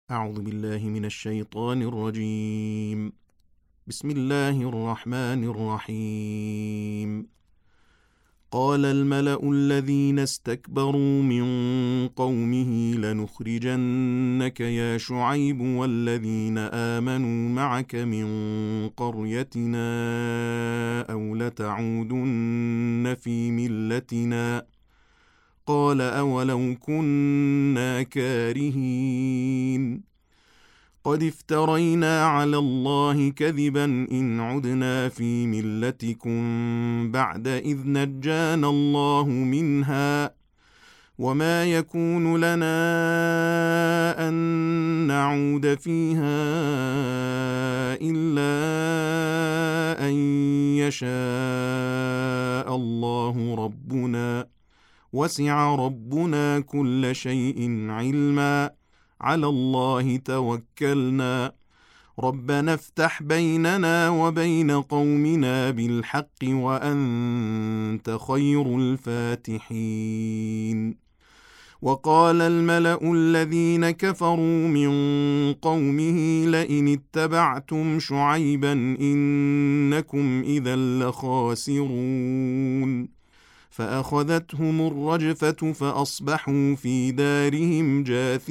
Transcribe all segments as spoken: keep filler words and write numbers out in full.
أعوذ بالله من الشيطان الرجيم. بسم الله الرحمن الرحيم. قال الملأ الذين استكبروا من قومه لنخرجنك يا شعيب والذين آمنوا معك من قريتنا أو لتعودن في ملتنا قال أولو كنا كارهين قد افترينا على الله كذبا إن عدنا في ملتكم بعد إذ نجانا الله منها وما يكون لنا أن نعود فيها إلا أن يشاء الله ربنا وسع ربنا كل شيء علما على الله توكلنا ربنا افتح بيننا وبين قومنا بالحق وأنت خير الفاتحين. وقال الملأ الذين كفروا من قومه لئن اتبعتم شعيبا إنكم إذا لخاسرون فأخذتهم الرجفة فأصبحوا في دارهم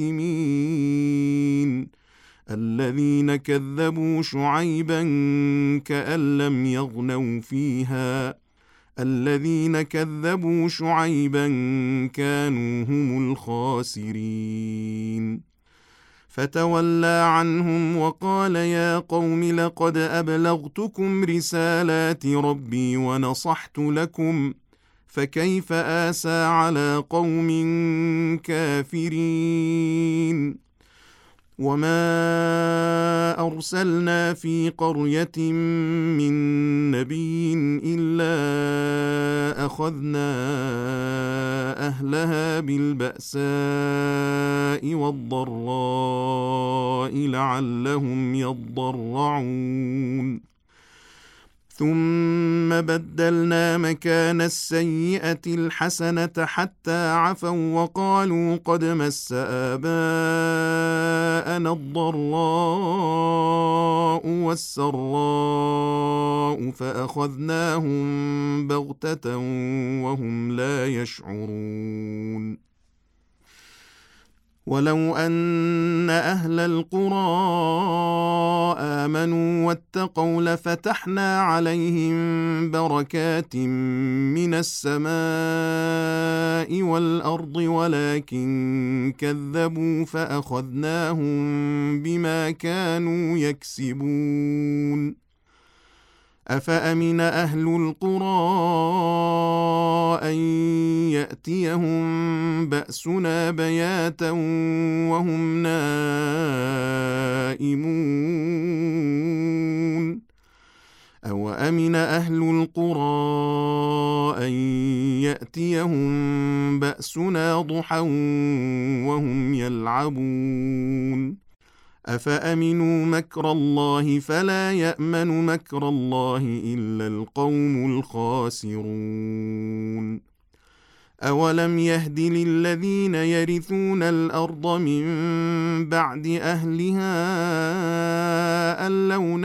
جاثمين. الذين كذبوا شعيبا كأن لم يغنوا فيها الذين كذبوا شعيبا كانوا هم الخاسرين. فتولى عنهم وقال يا قوم لقد أبلغتكم رسالات ربي ونصحت لكم فكيف آسى على قوم كافرين. وما أرسلنا في قرية من نبي إلا أخذنا أهلها بالبأساء والضراء لعلهم يضرعون ثم بدلنا مكان السيئة الحسنة حتى عفوا وقالوا قد مس آباءنا الضراء والسراء فأخذناهم بغتة وهم لا يشعرون. ولو أن أهل القرى آمنوا واتقوا لفتحنا عليهم بركات من السماء والأرض ولكن كذبوا فأخذناهم بما كانوا يكسبون. أفأمن أهل القرى أن يأتيهم بأسنا بياتا وهم نائمون أو أمن أهل القرى أن يأتيهم بأسنا ضحى وهم يلعبون أفأمنوا مكر الله فلا يأمن مكر الله إلا القوم الخاسرون. أولم يهد للذين يرثون الأرض من بعد أهلها أن لو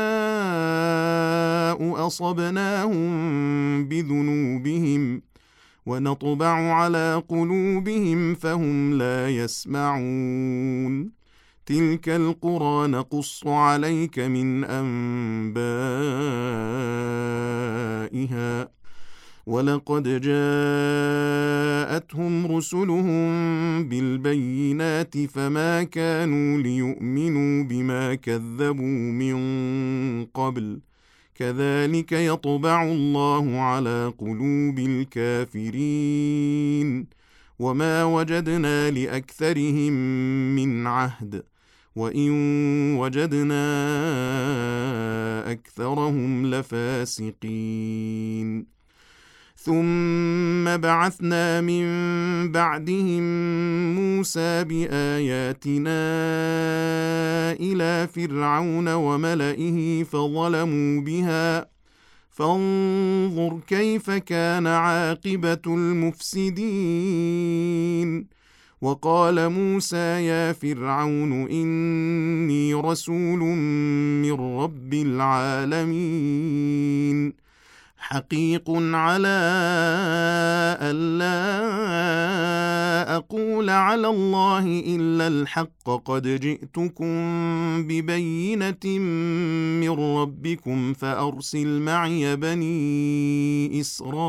نشاء أصبناهم بذنوبهم ونطبع على قلوبهم فهم لا يسمعون. تلك القرى نقص عليك من أنبائها ولقد جاءتهم رسلهم بالبينات فما كانوا ليؤمنوا بما كذبوا من قبل كذلك يطبع الله على قلوب الكافرين وما وجدنا لأكثرهم من عهد وإن وجدنا أكثرهم لفاسقين. ثم بعثنا من بعدهم موسى بآياتنا إلى فرعون وملئه فظلموا بها فانظر كيف كان عاقبة المفسدين. وقال موسى يا فرعون إني رسول من رب العالمين حقيق على ألا أقول على الله إلا الحق قد جئتكم ببينة من ربكم فأرسل معي بني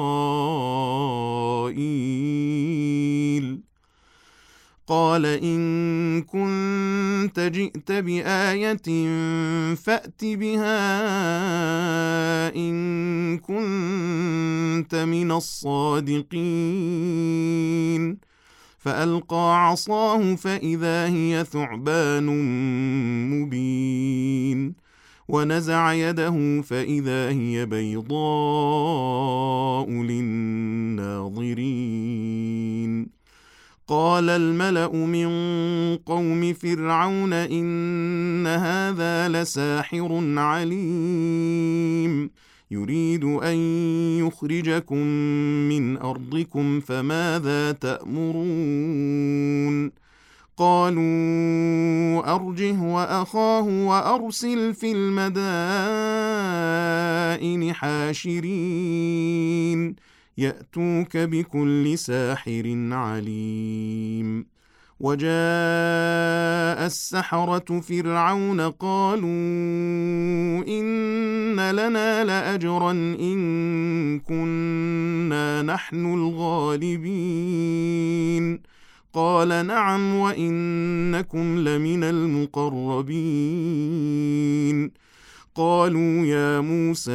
إسرائيل قال إن كنت جئت بآية فأت بها إن كنت من الصادقين فألقى عصاه فإذا هي ثعبان مبين ونزع يده فإذا هي بيضاء للناظرين قال الملأ من قوم فرعون إن هذا لساحر عليم يريد أن يخرجكم من أرضكم فماذا تأمرون قالوا أرجه وأخاه وأرسل في المدائن حاشرين يأتوك بكل ساحر عليم وجاء السحرة فرعون قالوا إن لنا لأجرا إن كنا نحن الغالبين قال نعم وإنكم لمن المقربين قالوا يا موسى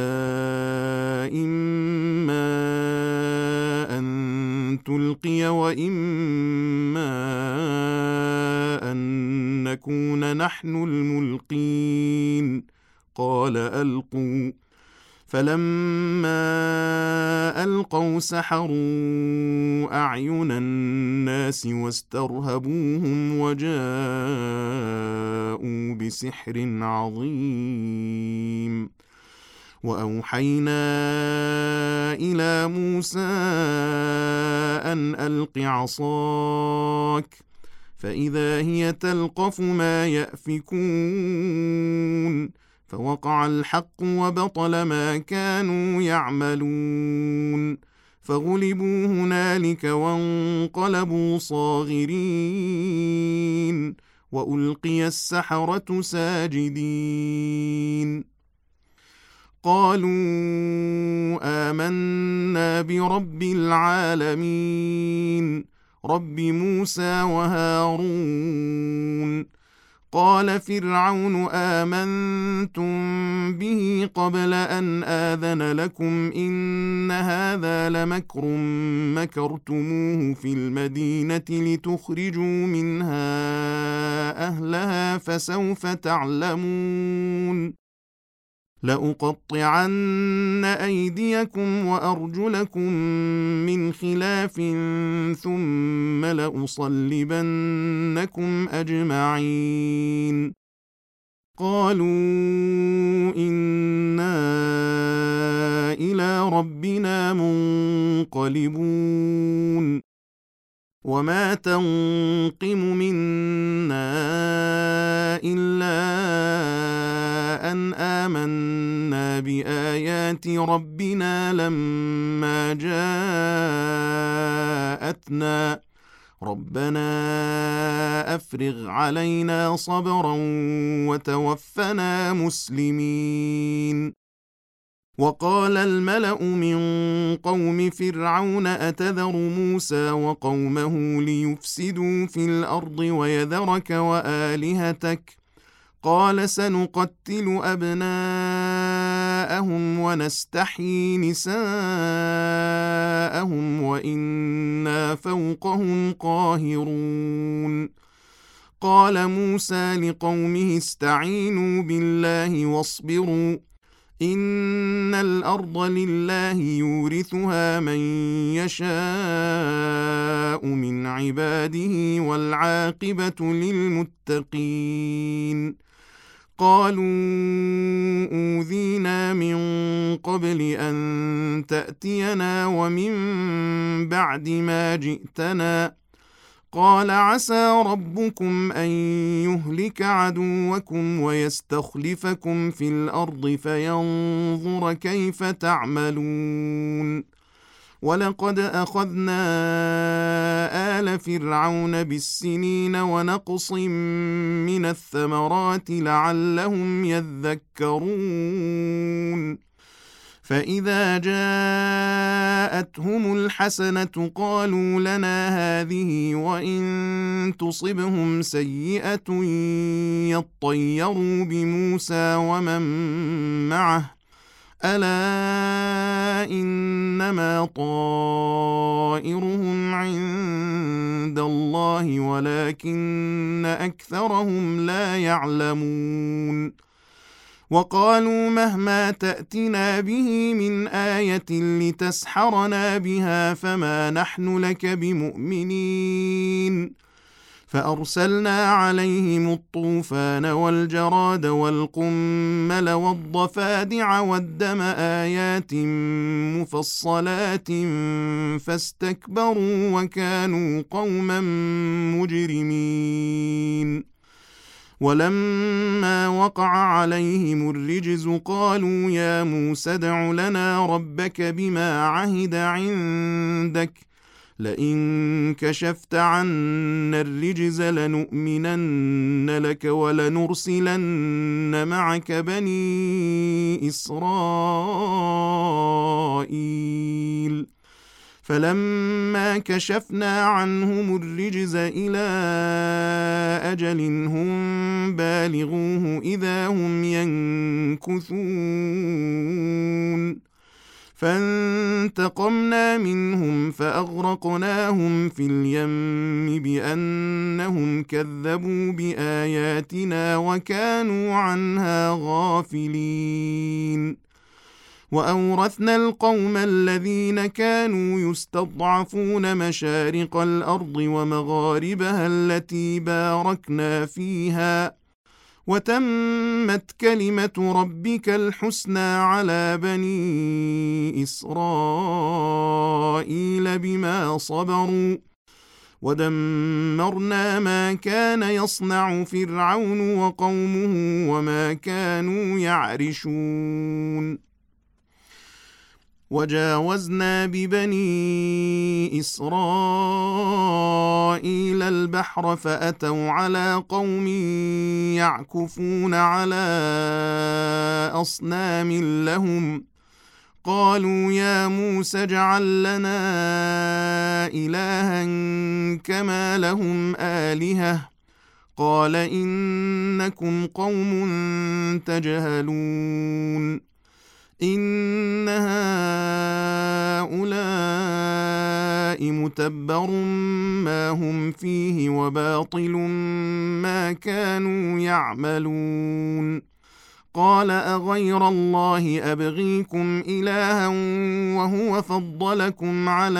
إما أن تلقي وإما أن نكون نحن الملقين قال ألقوا فلما ألقوا سحروا أعين الناس واسترهبوهم وجاءوا بسحر عظيم وأوحينا إلى موسى أن ألق عصاك فإذا هي تلقف ما يأفكون فوقع الحق وبطل ما كانوا يعملون فغلبوا هنالك وانقلبوا صاغرين وألقي السحرة ساجدين قالوا آمنا برب العالمين رب موسى وهارون قال فرعون آمنتم به قبل أن آذن لكم إن هذا لمكر مكرتموه في المدينة لتخرجوا منها أهلها فسوف تعلمون لأقطعن أيديكم وأرجلكم من خلاف ثم لأصلبنكم أجمعين قالوا إنا إلى ربنا منقلبون وما تنقم منا إلا أن آمنا بآيات ربنا لما جاءتنا ربنا أفرغ علينا صبرا وتوفنا مسلمين وقال الملأ من قوم فرعون أتذر موسى وقومه ليفسدوا في الأرض ويذرك وآلهتك قال سنقتل أبناءهم ونستحيي نساءهم وإنا فوقهم قاهرون قال موسى لقومه استعينوا بالله واصبروا إن الأرض لله يورثها من يشاء من عباده والعاقبة للمتقين قالوا أوذينا من قبل أن تأتينا ومن بعد ما جئتنا قال عسى ربكم أن يهلك عدوكم ويستخلفكم في الأرض فينظر كيف تعملون ولقد أخذنا آل فرعون بالسنين ونقص من الثمرات لعلهم يذكرون فإذا جاءتهم الحسنة قالوا لنا هذه وإن تصبهم سيئة يطيروا بموسى ومن معه ألا إنما طائرهم عند الله ولكن أكثرهم لا يعلمون وقالوا مهما تأتنا به من آية لتسحرنا بها فما نحن لك بمؤمنين فأرسلنا عليهم الطوفان والجراد والقمل والضفادع والدم آيات مفصلات فاستكبروا وكانوا قوما مجرمين ولما وقع عليهم الرجز قالوا يا موسى ادع لنا ربك بما عهد عندك لئن كشفت عنا الرجز لنؤمنن لك ولنرسلن معك بني إسرائيل فلما كشفنا عنهم الرجز إلى أجل هم بالغوه إذا هم ينكثون فانتقمنا منهم فأغرقناهم في اليم بأنهم كذبوا بآياتنا وكانوا عنها غافلين وأورثنا القوم الذين كانوا يستضعفون مشارق الأرض ومغاربها التي باركنا فيها وتمت كلمة ربك الحسنى على بني إسرائيل بما صبروا ودمرنا ما كان يصنع فرعون وقومه وما كانوا يعرشون وجاوزنا ببني إسرائيل البحر فأتوا على قوم يعكفون على أصنام لهم قالوا يا موسى اجعل لنا إلها كما لهم آلهة قال إنكم قوم تجهلون إن هؤلاء متبر ما هم فيه وباطل ما كانوا يعملون قال أغير الله أبغيكم إلها وهو فضلكم على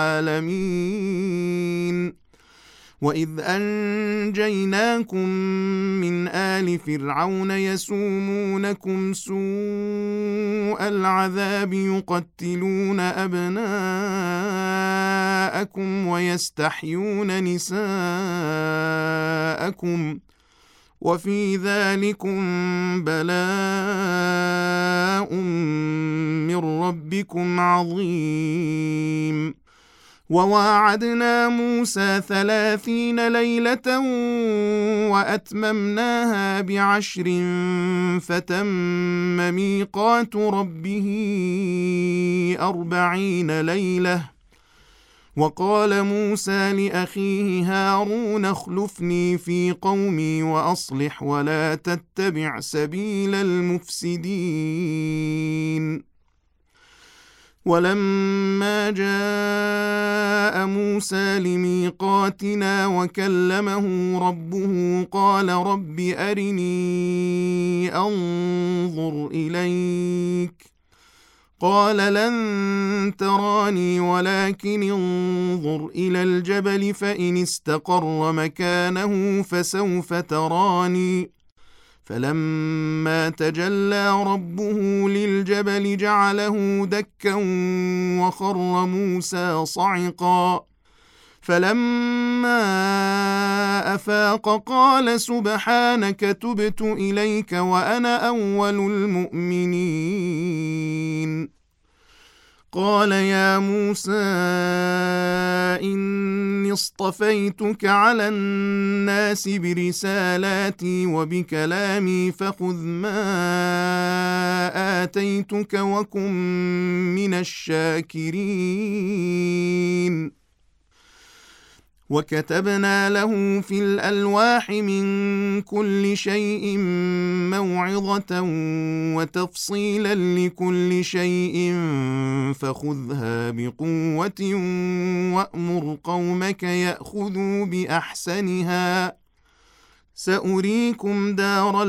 العالمين وإذ أنجيناكم من آل فرعون يسومونكم سوء العذاب يقتلون أبناءكم ويستحيون نساءكم وفي ذلكم بلاء من ربكم عظيم وواعدنا موسى ثلاثين ليلة وأتممناها بعشر فتم ميقات ربه أربعين ليلة وقال موسى لأخيه هارون اخلفني في قومي وأصلح ولا تتبع سبيل المفسدين ولما جاء موسى لميقاتنا وكلمه ربه قال رب أرني أنظر إليك قال لن تراني ولكن انظر إلى الجبل فإن استقر مكانه فسوف تراني فلما تجلى ربه للجبل جعله دكا وخر موسى صعقا فلما أفاق قال سبحانك تبت إليك وأنا أول المؤمنين. قال يا موسى إني اصطفيتك على الناس برسالاتي وبكلامي فخذ ما آتيتك وكن من الشاكرين. وكتبنا له في الألواح من كل شيء موعظة وتفصيلا لكل شيء فخذها بقوة وأمر قومك يأخذوا بأحسنها سأريكم دار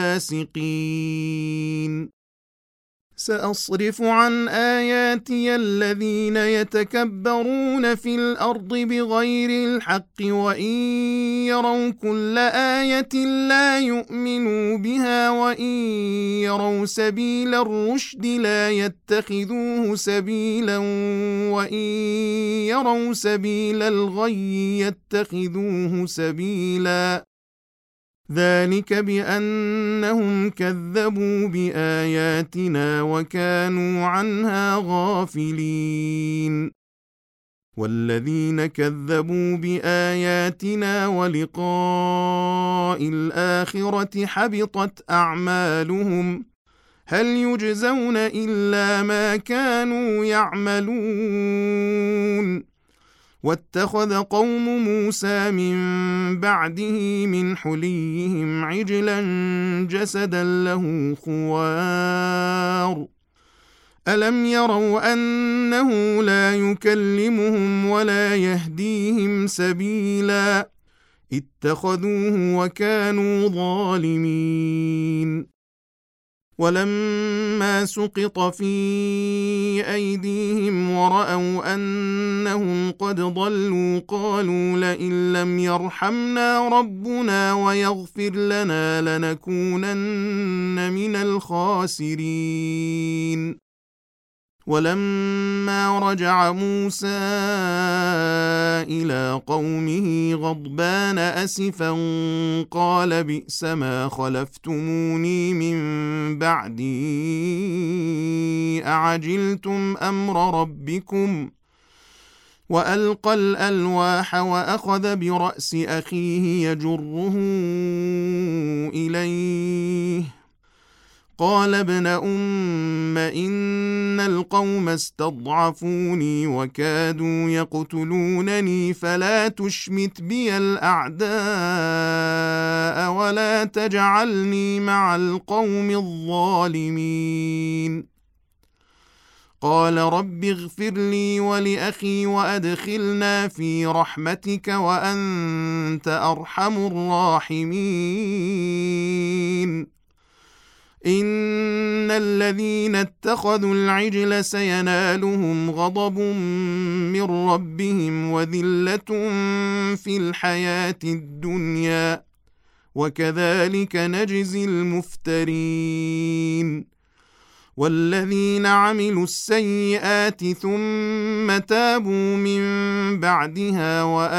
الفاسقين. سأصرف عن آياتي الذين يتكبرون في الأرض بغير الحق وإن يروا كل آية لا يؤمنوا بها وإن يروا سبيل الرشد لا يتخذوه سبيلا وإن يروا سبيل الغي يتخذوه سبيلا ذلك بأنهم كذبوا بآياتنا وكانوا عنها غافلين. والذين كذبوا بآياتنا ولقاء الآخرة حبطت أعمالهم هل يجزون إلا ما كانوا يعملون. واتخذ قوم موسى من بعده من حليهم عجلا جسدا له خوار ألم يروا أنه لا يكلمهم ولا يهديهم سبيلا اتخذوه وكانوا ظالمين. ولما سقط في أيديهم ورأوا أنهم قد ضلوا قالوا لئن لم يرحمنا ربنا ويغفر لنا لنكونن من الخاسرين. ولما رجع موسى إلى قومه غضبان أسفا قال بئس ما خلفتموني من بعدي أعجلتم أمر ربكم وألقى الألواح وأخذ برأس أخيه يجره إليه قال ابن أم إن القوم استضعفوني وكادوا يقتلونني فلا تشمت بي الأعداء ولا تجعلني مع القوم الظالمين. قال رب اغفر لي ولأخي وأدخلنا في رحمتك وأنت أرحم الراحمين. إن الذين اتخذوا العجل سينالهم غضب من ربهم وذلة في الحياة الدنيا وكذلك نجزي المفترين. والذين عملوا السيئات ثم تابوا من بعدها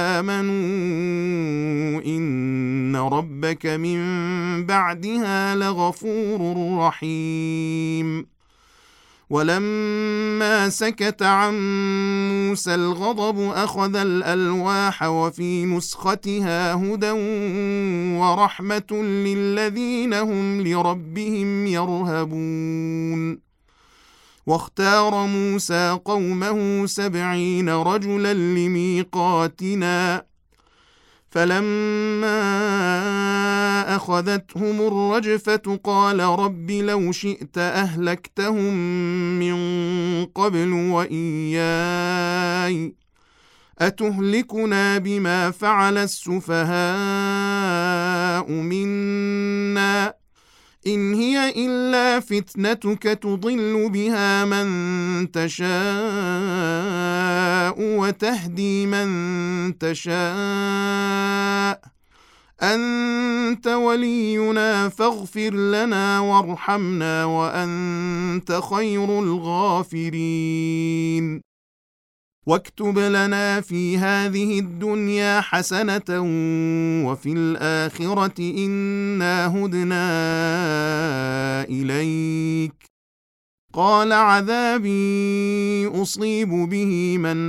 وآمنوا إن ربك من بعدها لغفور رحيم. ولما سكت عن موسى الغضب أخذ الألواح وفي نسختها هدى ورحمة للذين هم لربهم يرهبون. واختار موسى قومه سبعين رجلا لميقاتنا فلما أخذتهم الرجفة قال رب لو شئت أهلكتهم من قبل وإياي أتهلكنا بما فعل السفهاء منا إن هي إلا فتنتك تضل بها من تشاء وتهدي من تشاء أنت ولينا فاغفر لنا وارحمنا وأنت خير الغافرين. واكتب لنا في هذه الدنيا حسنة وفي الآخرة إنا هدنا إليك. قال عذابي أصيب به من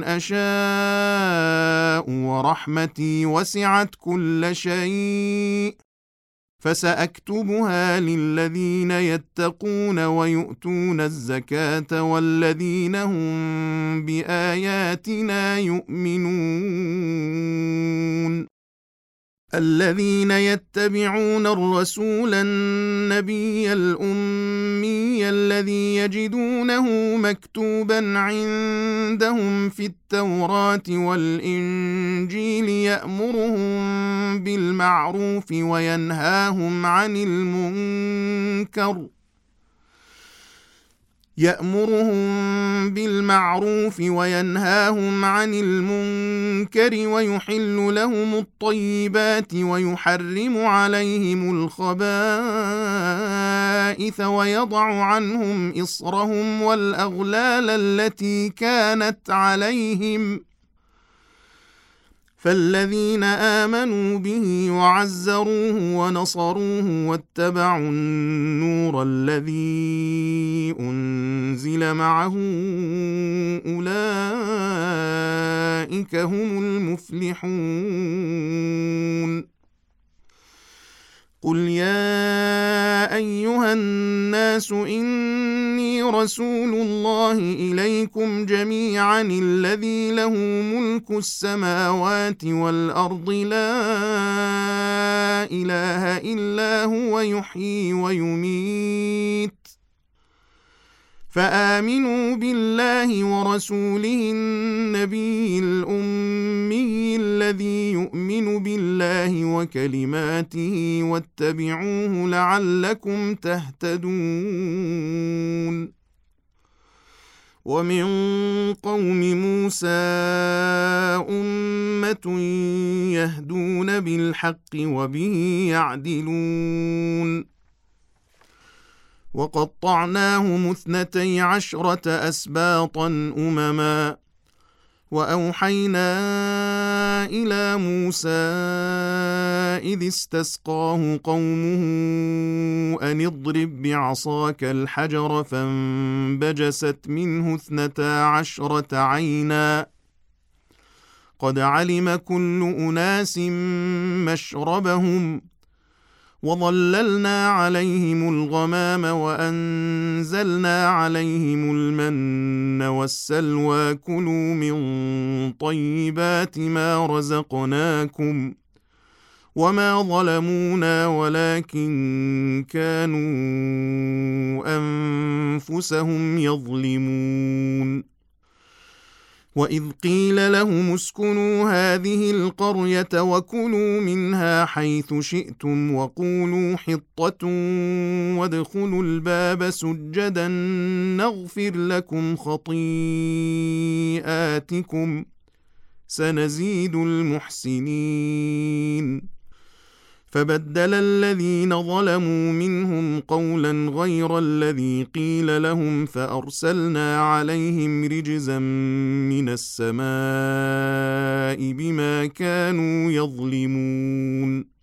أشاء ورحمتي وسعت كل شيء فسأكتبها للذين يتقون ويؤتون الزكاة والذين هم بآياتنا يؤمنون. الذين يتبعون الرسول النبي الأمي الذي يجدونه مكتوبا عندهم في التوراة والإنجيل يأمرهم بالمعروف وينهاهم عن المنكر يأمرهم بالمعروف وينهاهم عن المنكر ويحل لهم الطيبات ويحرم عليهم الخبائث ويضع عنهم إصرهم والأغلال التي كانت عليهم. فالذين آمنوا به وعزروه ونصروه واتبعوا النور الذي أنزل معه أولئك هم المفلحون. قل يا أيها الناس إني رسول الله إليكم جميعا الذي له ملك السماوات والأرض لا إله إلا هو يحيي ويميت فآمنوا بالله ورسوله النبي الأمي الذي يؤمن بالله وكلماته واتبعوه لعلكم تهتدون. ومن قوم موسى أمة يهدون بالحق وبه يعدلون. وقطعناهم اثنتي عشرة أسباطا أمما وأوحينا إلى موسى إذ استسقاه قومه أن اضرب بعصاك الحجر فانبجست منه اثنتا عشرة عينا قد علم كل أناس مشربهم وظللنا عليهم الغمام وأنزلنا عليهم المن والسلوى كلوا من طيبات ما رزقناكم وما ظلمونا ولكن كانوا أنفسهم يظلمون. وإذ قيل لهم اسكنوا هذه القرية وكلوا منها حيث شئتم وقولوا حطة وادخلوا الباب سجدا نغفر لكم خطيئاتكم سنزيد المحسنين. فبدل الذين ظلموا منهم قولا غير الذي قيل لهم فأرسلنا عليهم رجزا من السماء بما كانوا يظلمون.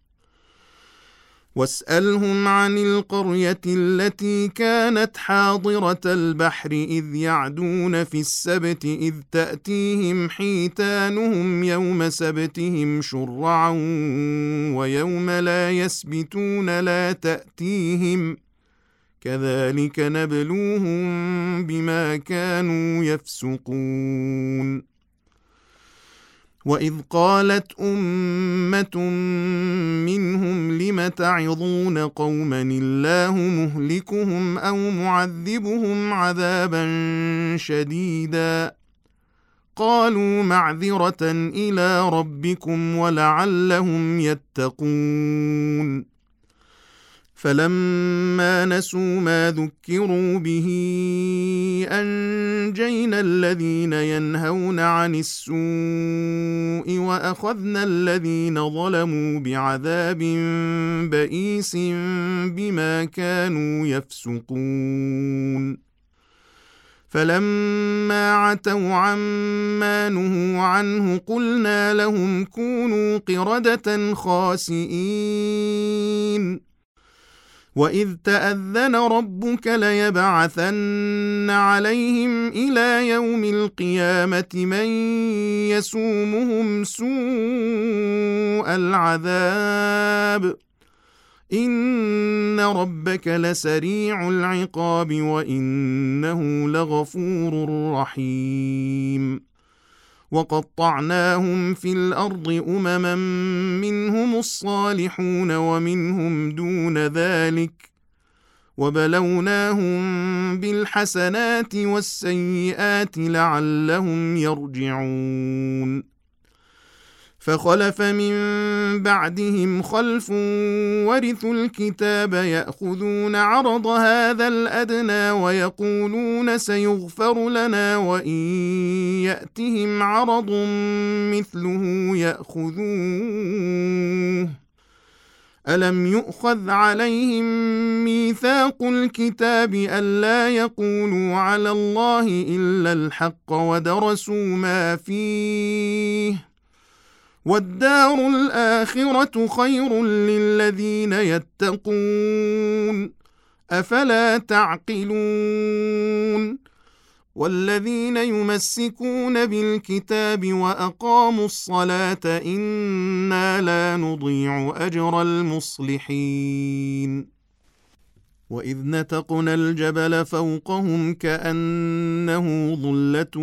واسألهم عن القرية التي كانت حاضرة البحر إذ يعدون في السبت إذ تأتيهم حيتانهم يوم سبتهم شرعا ويوم لا يسبتون لا تأتيهم كذلك نبلوهم بما كانوا يفسقون. وإذ قالت أمة منهم لم تعظون قوما الله مهلكهم أو معذبهم عذابا شديدا قالوا معذرة إلى ربكم ولعلهم يتقون. فلما نسوا ما ذكروا به أنجينا الذين ينهون عن السوء وأخذنا الذين ظلموا بعذاب بئيس بما كانوا يفسقون. فلما عتوا عما نهوا عنه قلنا لهم كونوا قردة خاسئين وإذ تأذن ربك ليبعثن عليهم إلى يوم القيامة من يسومهم سوء العذاب إن ربك لسريع العقاب وإنه لغفور رحيم وقطعناهم في الأرض أمما منهم الصالحون ومنهم دون ذلك وبلوناهم بالحسنات والسيئات لعلهم يرجعون فخلف من بعدهم خلف ورثوا الكتاب يأخذون عرض هذا الأدنى ويقولون سيغفر لنا وإن يأتهم عرض مثله يأخذوه ألم يؤخذ عليهم ميثاق الكتاب ألا يقولوا على الله إلا الحق ودرسوا ما فيه والدار الآخرة خير للذين يتقون أفلا تعقلون والذين يمسكون بالكتاب وأقاموا الصلاة إنا لا نضيع أجر المصلحين وإذ نتقنا الجبل فوقهم كأنه ظلة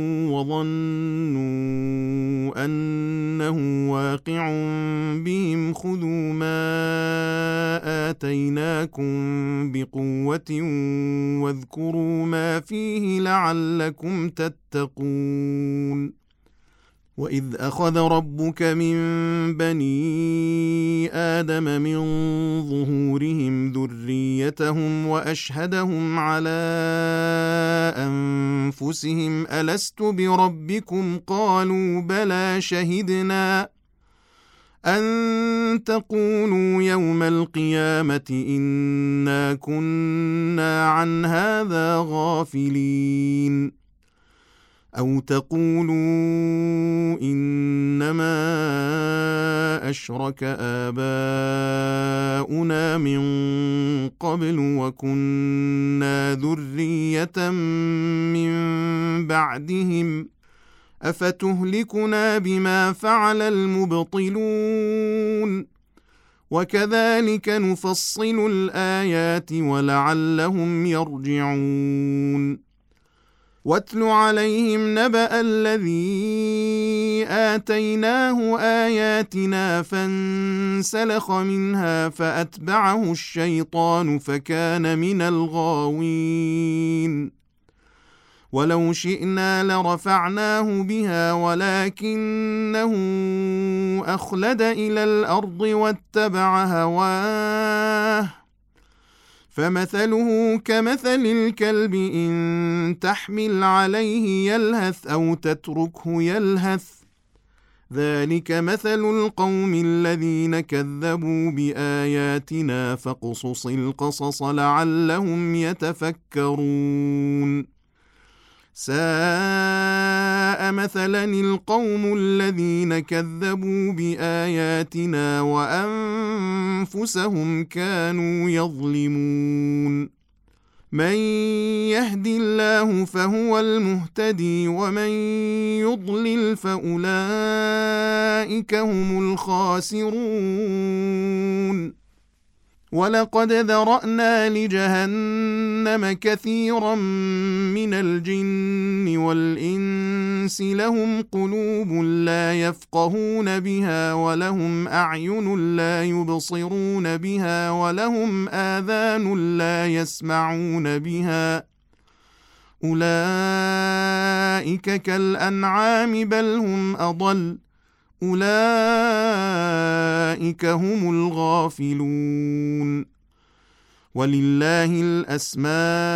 وظنوا أنه واقع بهم خذوا ما آتيناكم بقوة واذكروا ما فيه لعلكم تتقون وإذ أخذ ربك من بني آدم من ظهورهم ذريتهم وأشهدهم على أنفسهم ألست بربكم قالوا بلى شهدنا أن تقولوا يوم القيامة إنا كنا عن هذا غافلين أو تقولوا إنما أشرك آباؤنا من قبل وكنا ذرية من بعدهم أفتهلكنا بما فعل المبطلون وكذلك نفصل الآيات ولعلهم يرجعون واتل عليهم نبأ الذي آتيناه آياتنا فانسلخ منها فأتبعه الشيطان فكان من الغاوين ولو شئنا لرفعناه بها ولكنه أخلد إلى الأرض واتبع هواه فمثله كمثل الكلب إن تحمل عليه يلهث أو تتركه يلهث ذلك مثل القوم الذين كذبوا بآياتنا فاقصص القصص لعلهم يتفكرون ساء مثلا القوم الذين كذبوا بآياتنا وأنفسهم كانوا يظلمون من يهد الله فهو المهتدي ومن يضلل فأولئك هم الخاسرون ولقد ذرأنا لجهنم كثيرا من الجن والإنس لهم قلوب لا يفقهون بها ولهم أعين لا يبصرون بها ولهم آذان لا يسمعون بها أولئك كالأنعام بل هم أضل أولئك هم الغافلون ولله الأسماء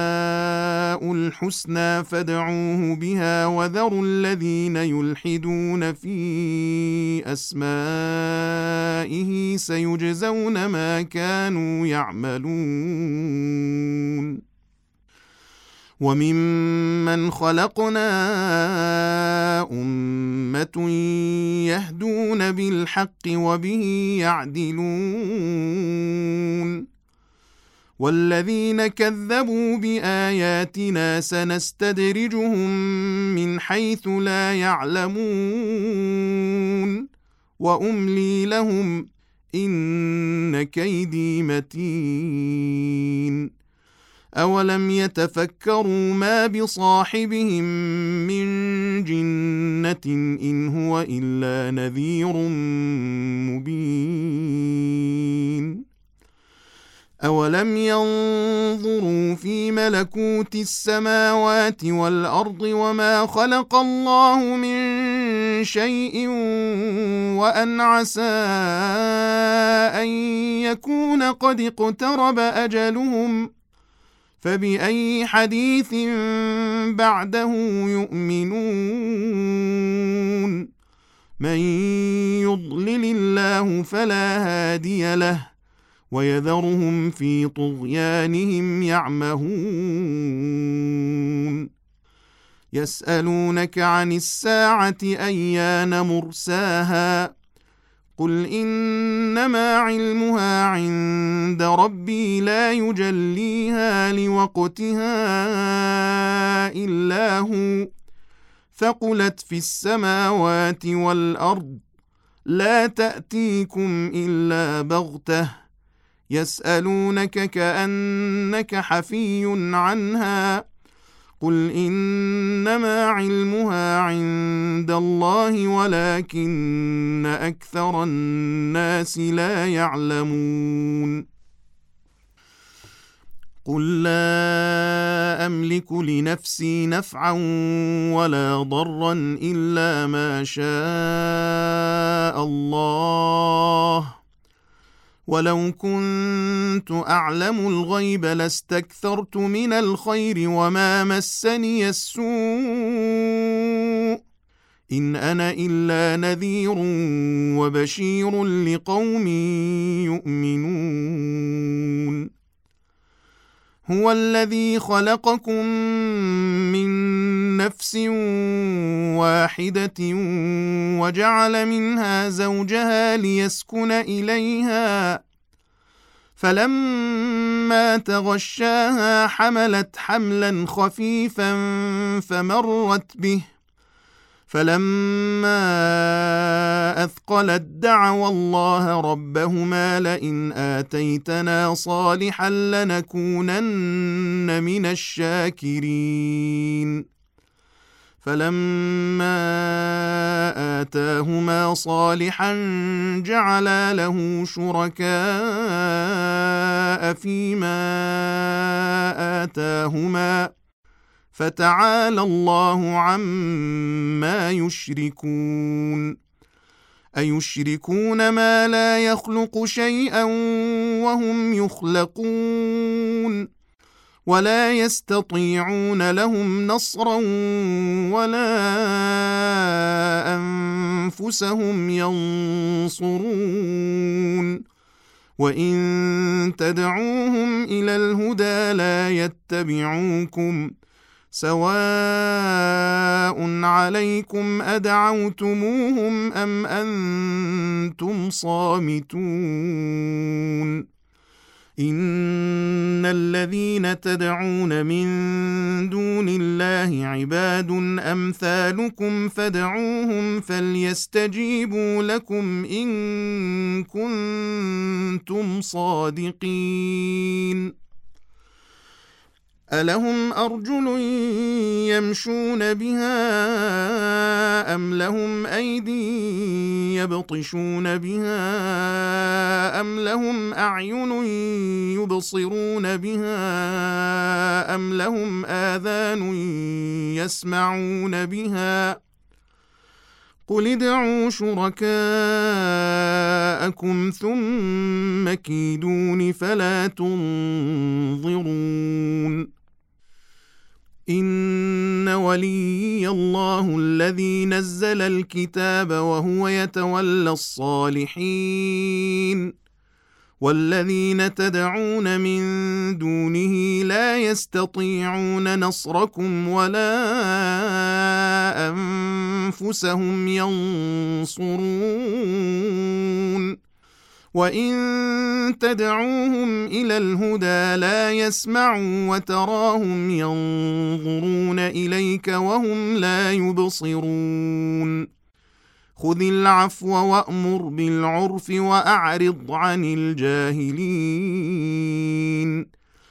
الحسنى فادعوه بها وذروا الذين يلحدون في أسمائه سيجزون ما كانوا يعملون وممن خلقنا أمة يهدون بالحق وبه يعدلون والذين كذبوا بآياتنا سنستدرجهم من حيث لا يعلمون وأملي لهم إن كيدي متين أولم يتفكروا ما بصاحبهم من جنة إن هو إلا نذير مبين أولم ينظروا في ملكوت السماوات والأرض وما خلق الله من شيء وأن عسى أن يكون قد اقترب أجلهم فبأي حديث بعده يؤمنون من يضلل الله فلا هادي له ويذرهم في طغيانهم يعمهون يسألونك عن الساعة أيان مرساها قل إنما علمها عند ربي لا يجليها لوقتها إلا هو ثقلت في السماوات والأرض لا تأتيكم إلا بغتة يسألونك كأنك حفي عنها قل إنما علمها عند الله ولكن أكثر الناس لا يعلمون قل لا أملك لنفسي نفعا ولا ضرا إلا ما شاء الله ولو كنت أعلم الغيب لاستكثرت من الخير وما مسني السوء إن أنا إلا نذير وبشير لقوم يؤمنون هو الذي خلقكم من نفس واحدة وجعل منها زوجها ليسكن إليها فلما تغشاها حملت حملا خفيفا فمرت به فلما أثقلت دعوا الله ربهما لئن آتيتنا صالحا لنكونن من الشاكرين فلما آتاهما صالحا جعلا له شركاء فيما آتاهما فتعالى الله عما يشركون أيشركون ما لا يخلق شيئا وهم يخلقون ولا يستطيعون لهم نصرا ولا أنفسهم ينصرون وإن تدعوهم إلى الهدى لا يتبعوكم سواء عليكم أدعوتموهم أم أنتم صامتون إن الذين تدعون من دون الله عباد أمثالكم فادعوهم فليستجيبوا لكم إن كنتم صادقين ألهم أرجل يمشون بها أم لهم أيدي يبطشون بها أم لهم أعين يبصرون بها أم لهم آذان يسمعون بها قل ادعوا شركاءكم ثم كيدون فلا تنظرون إن ولي الله الذي نزل الكتاب وهو يتولى الصالحين والذين تدعون من دونه لا يستطيعون نصركم ولا أنفسهم ينصرون وإن تدعوهم إلى الهدى لا يسمعوا وتراهم ينظرون إليك وهم لا يبصرون خذ العفو وأمر بالعرف وأعرض عن الجاهلين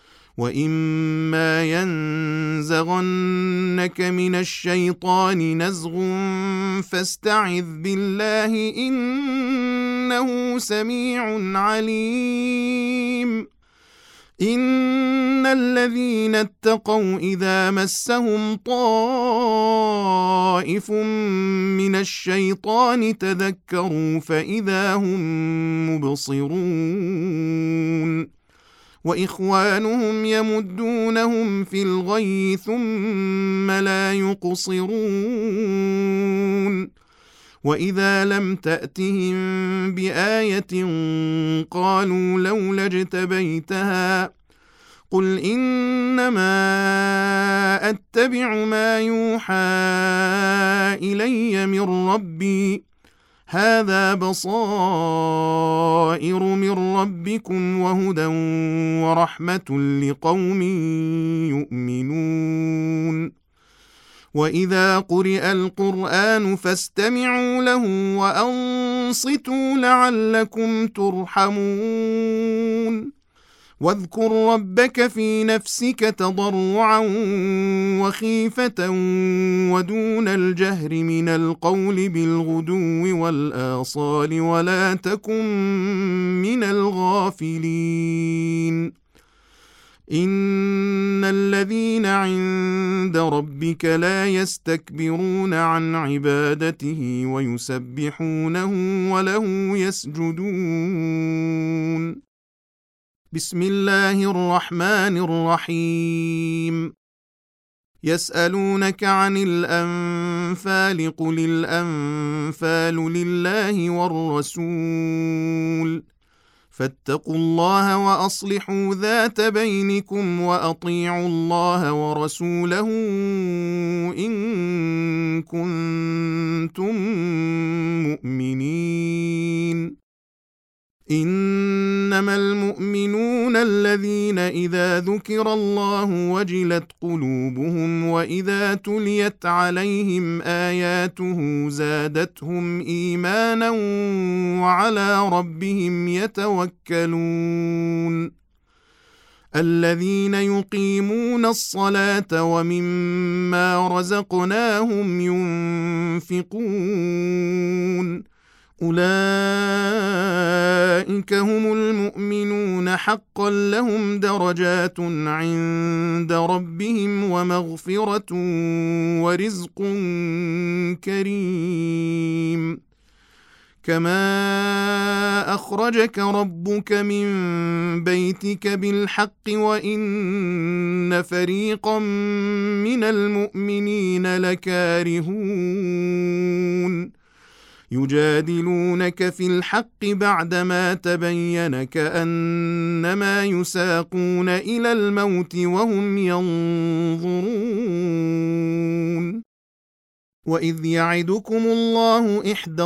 وإما ينزغنك من الشيطان نزغ فاستعذ بالله إنه سميع عليم إن الذين اتقوا إذا مسهم طائف من الشيطان تذكروا فإذا هم مبصرون وإخوانهم يمدونهم في الغي ثم لا يقصرون وإذا لم تأتهم بآية قالوا لولا اجتبيتها قل إنما أتبع ما يوحى إلي من ربي هذا بصائر من ربكم وهدى ورحمة لقوم يؤمنون وإذا قرئ القرآن فاستمعوا له وأنصتوا لعلكم ترحمون واذكر ربك في نفسك تضرعا وخيفة ودون الجهر من القول بالغدو والآصال ولا تكن من الغافلين إن الذين عند ربك لا يستكبرون عن عبادته ويسبحونه وله يسجدون بسم الله الرحمن الرحيم يسألونك عن الأنفال قل الأنفال لله والرسول فاتقوا الله وأصلحوا ذات بينكم وأطيعوا الله ورسوله إن كنتم مؤمنين إنما المؤمنون الذين إذا ذكر الله وجلت قلوبهم وإذا تليت عليهم آياته زادتهم إيمانا وعلى ربهم يتوكلون الذين يقيمون الصلاة ومما رزقناهم ينفقون أولئك هم المؤمنون حقا لهم درجات عند ربهم ومغفرة ورزق كريم كما أخرجك ربك من بيتك بالحق وإن فريقا من المؤمنين لكارهون يجادلونك في الحق بعدما تبين كأنما يساقون إلى الموت وهم ينظرون وإذ يعدكم الله إحدى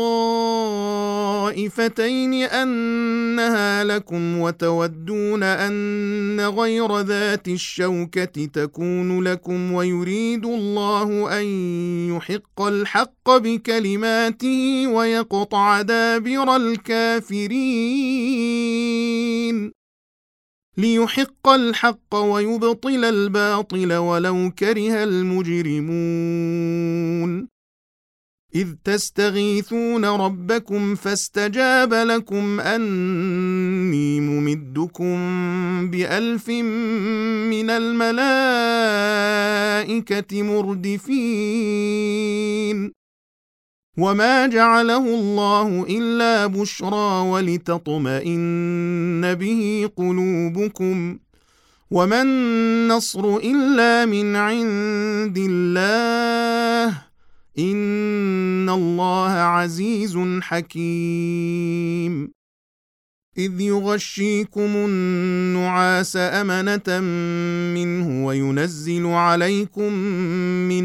الطائفتين أنها لكم وتودون أن غير ذات الشوكة تكون لكم ويريد الله أن يحق الحق بكلماته ويقطع دابر الكافرين ليحق الحق ويبطل الباطل ولو كره المجرمون إذ تستغيثون ربكم فاستجاب لكم أني ممدكم بألف من الملائكة مردفين وما جعله الله إلا بشرى ولتطمئن به قلوبكم وما النصر إلا من عند الله إن الله عزيز حكيم إذ يغشيكم النعاس أمنة منه وينزل عليكم من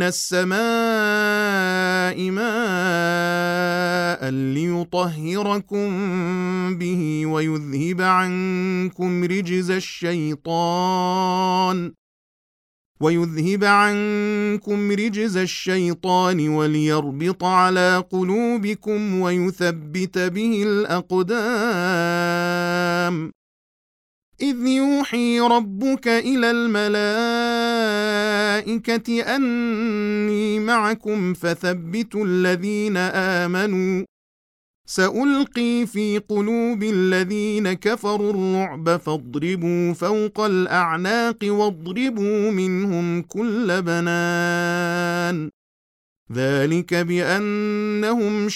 السماء ماء ليطهركم به ويذهب عنكم رجز الشيطان ويذهب عنكم رجز الشيطان وليربط على قلوبكم ويثبت به الأقدام إذ يوحي ربك إلى الملائكة أني معكم فثبتوا الذين آمنوا سألقي في قلوب الذين كفروا الرعب فاضربوا فوق الأعناق واضربوا منهم كل بنان ذلك بأنهم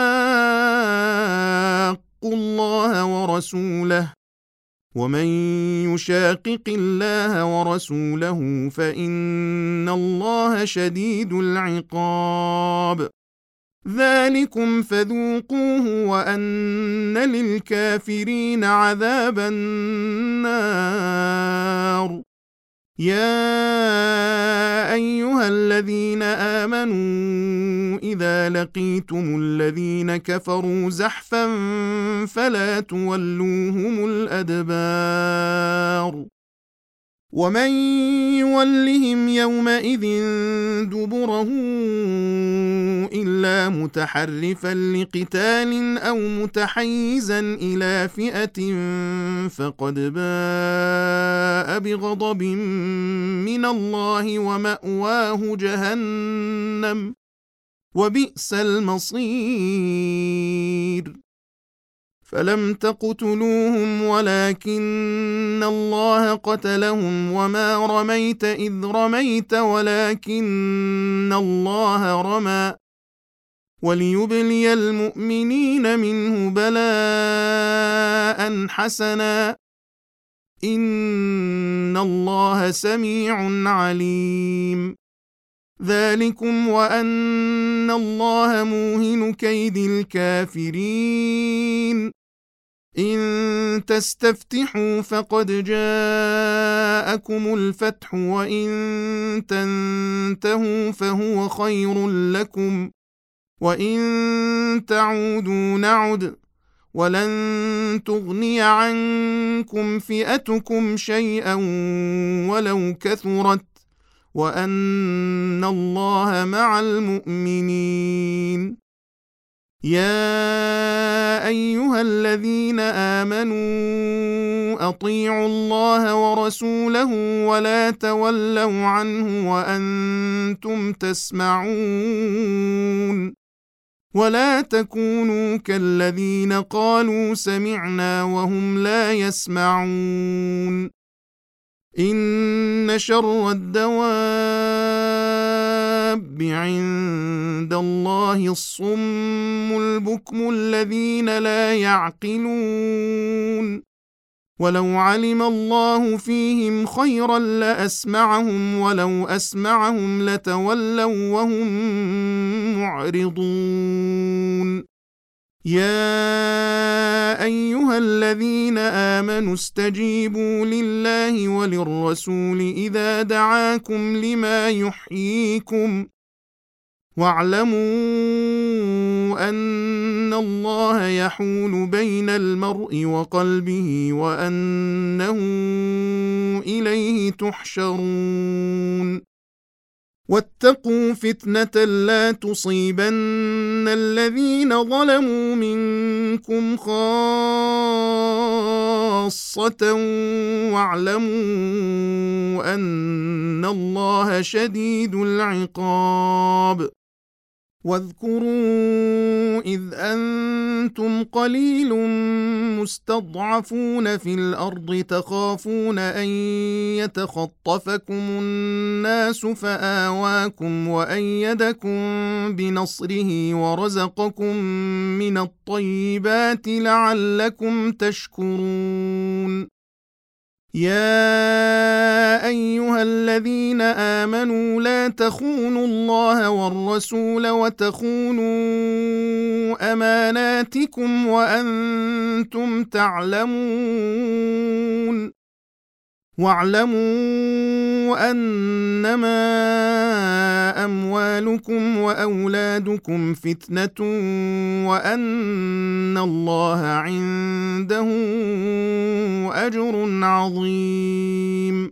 شاقوا الله ورسوله ومن يشاقق الله ورسوله فإن الله شديد العقاب ذلكم فذوقوه وأن للكافرين عذاب النار يا أيها الذين آمنوا إذا لقيتم الذين كفروا زحفا فلا تولوهم الأدبار ومن يولهم يومئذ دبره إلا متحرفا لقتال أو متحيزا إلى فئة فقد باء بغضب من الله ومأواه جهنم وبئس المصير فلم تقتلوهم ولكن الله قتلهم وما رميت إذ رميت ولكن الله رمى وليبلي المؤمنين منه بلاء حسنا إن الله سميع عليم ذلكم وأن الله موهن كيد الكافرين إن تستفتحوا فقد جاءكم الفتح وإن تنتهوا فهو خير لكم وإن تعودوا نعد ولن تغني عنكم فئتكم شيئا ولو كثرت وأن الله مع المؤمنين يا أيها الذين آمنوا أطيعوا الله ورسوله ولا تولوا عنه وأنتم تسمعون ولا تكونوا كالذين قالوا سمعنا وهم لا يسمعون إن شر الدواب عند الله الصم البكم الذين لا يعقلون ولو علم الله فيهم خيرا لأسمعهم ولو أسمعهم لتولوا وهم معرضون يا أيها الذين آمنوا استجيبوا لله وللرسول إذا دعاكم لما يحييكم واعلموا أن الله يحول بين المرء وقلبه وأنه إليه تحشرون واتقوا فتنة لا تصيبن الذين ظلموا منكم خاصة واعلموا أن الله شديد العقاب واذكروا إذ أنتم قليل مستضعفون في الأرض تخافون أن يتخطفكم الناس فآواكم وأيدكم بنصره ورزقكم من الطيبات لعلكم تشكرون يا أيها الذين آمنوا لا ولا تخونوا الله والرسول وتخونوا أماناتكم وأنتم تعلمون واعلموا أنما أموالكم وأولادكم فتنة وأن الله عنده أجر عظيم.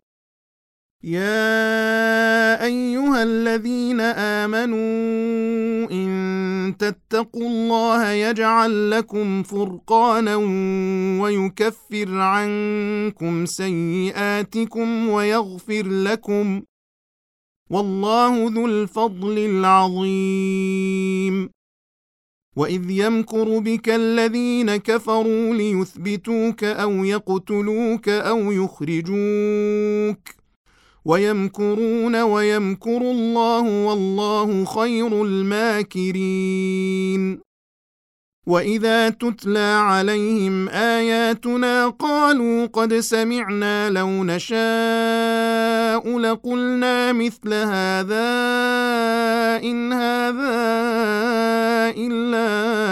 يا أيها الذين آمنوا إن تتقوا الله يجعل لكم فرقانا ويكفر عنكم سيئاتكم ويغفر لكم والله ذو الفضل العظيم. وإذ يمكر بك الذين كفروا ليثبتوك أو يقتلوك أو يخرجوك ويمكرون ويمكر الله والله خير الماكرين. وإذا تتلى عليهم آياتنا قالوا قد سمعنا لو نشاء لقلنا مثل هذا إن هذا إلا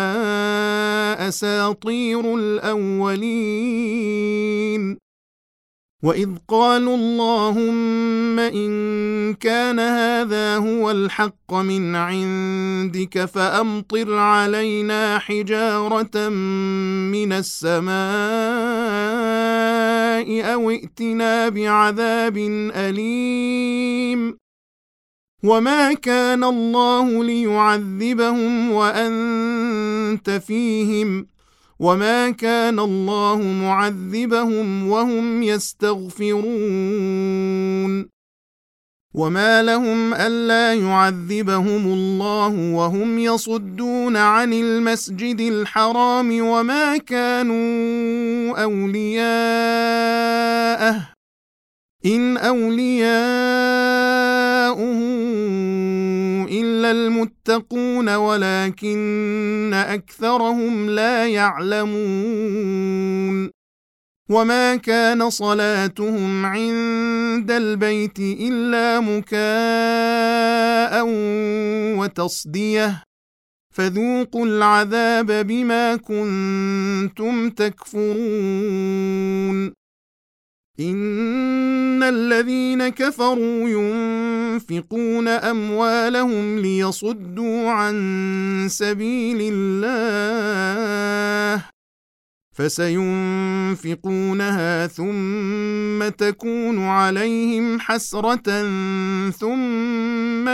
أساطير الأولين. وإذ قالوا اللهم إن كان هذا هو الحق من عندك فأمطر علينا حجارة من السماء أو ائتنا بعذاب أليم. وما كان الله ليعذبهم وأنت فيهم وما كان الله معذبهم وهم يستغفرون. وما لهم ألا يعذبهم الله وهم يصدون عن المسجد الحرام وما كانوا أولياءه إن أولياؤه إلا المتقون ولكن أكثرهم لا يعلمون. وما كان صلاتهم عند البيت إلا مكاء وتصدية فذوقوا العذاب بما كنتم تكفرون. إن الذين كفروا ينفقون أموالهم ليصدوا عن سبيل الله فسينفقونها ثم تكون عليهم حسرة ثم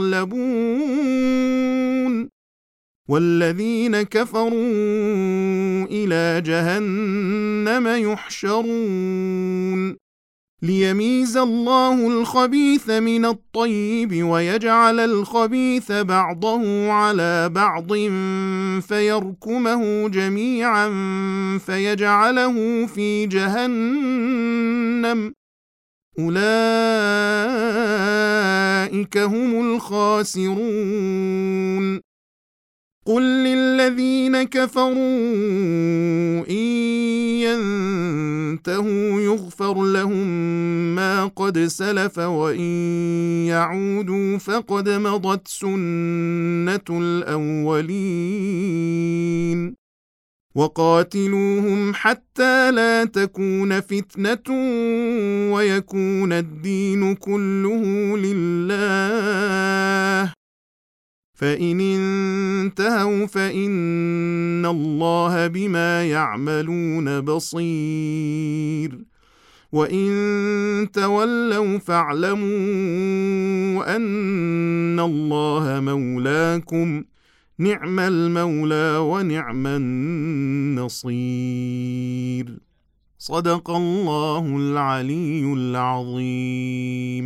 يغلبون والذين كفروا إلى جهنم يحشرون ليميز الله الخبيث من الطيب ويجعل الخبيث بعضه على بعض فيركمه جميعا فيجعله في جهنم أولئك هم الخاسرون. قل للذين كفروا إن ينتهوا يغفر لهم ما قد سلف وإن يعودوا فقد مضت سنة الأولين. وقاتلوهم حتى لا تكون فتنة ويكون الدين كله لله فإن انتهوا فإن الله بما يعملون بصير وإن تولوا فاعلموا أن الله مولاكم نعم المولى ونعم النصير. صدق الله العلي العظيم.